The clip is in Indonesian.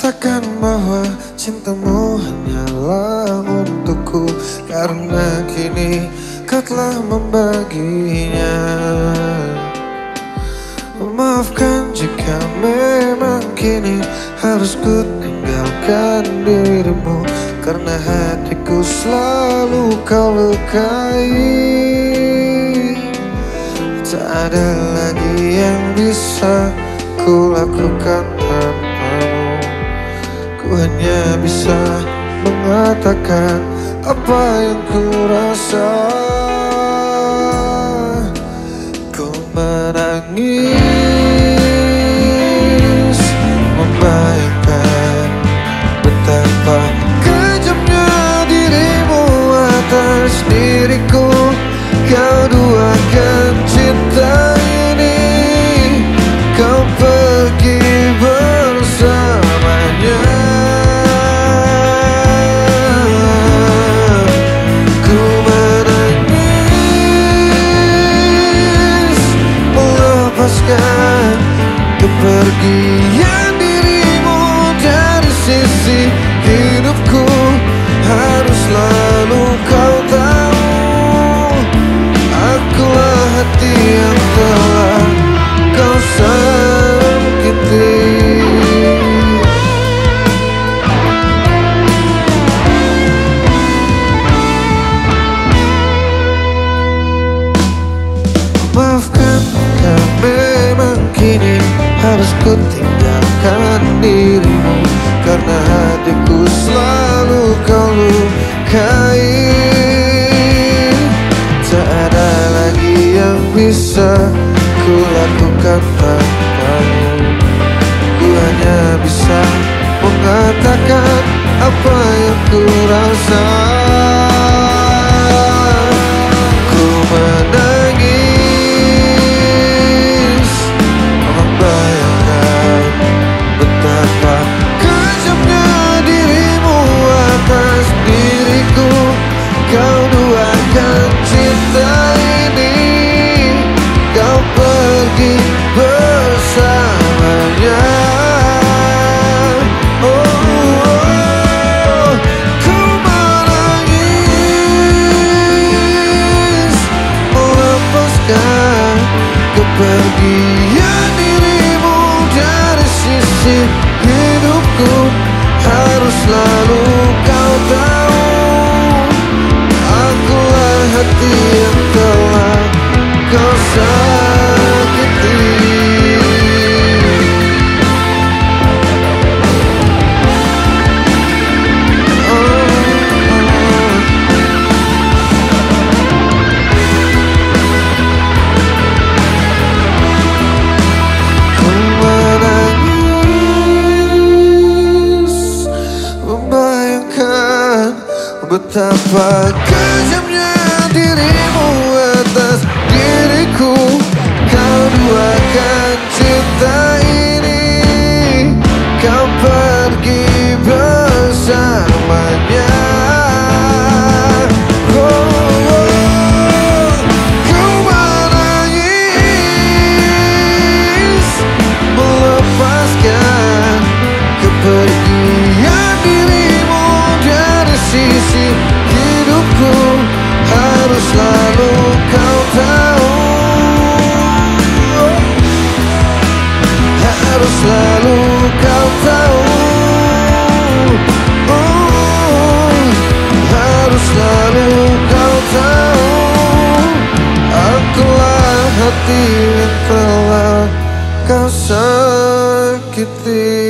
Katakan bahwa cintamu hanyalah untukku, karena kini kau telah membaginya. Maafkan jika memang kini harus ku tinggalkan dirimu, karena hatiku selalu kau lukai. Tak ada lagi yang bisa ku lakukan tanpamu. Ku hanya bisa mengatakan apa yang ku rasa. Ku menangis, membayangkan betapa kejamnya dirimu atas diriku. Kau duakan cinta ini, kau pergi bersamanya. Ku menangis, melepaskan kepergian dirimu dari sisi hidupku. Harus selalu kau tahu, akulah hati yang telah kau sakiti. Maafkan jika memang kini harus ku tinggalkan dirimu, karena hatiku selalu kau lukai. Tak ada lagi yang bisa ku lakukan tanpamu. Ku hanya bisa mengatakan apa yang ku rasa. Ku menangis, membayangkan betapa kejamnya dirimu atas diriku. Kau duakan cinta ini, kau pergi bersamanya. Ku menangis, melepaskan kepergian dirimu dari sisi hidupku. Harus selalu kau tahu, akulah hati yang telah kau sakiti. Ku menangis, membayangkan betapa kejamnya dirimu atas diriku. Kau duakan cinta ini, kau pergi bersamanya. Ku menangis, melepaskan kepergian dirimu dari sisi hidupku. Harus selalu kau tahu, harus selalu kau tahu, harus selalu kau tahu, akulah hati yang telah kau sakiti.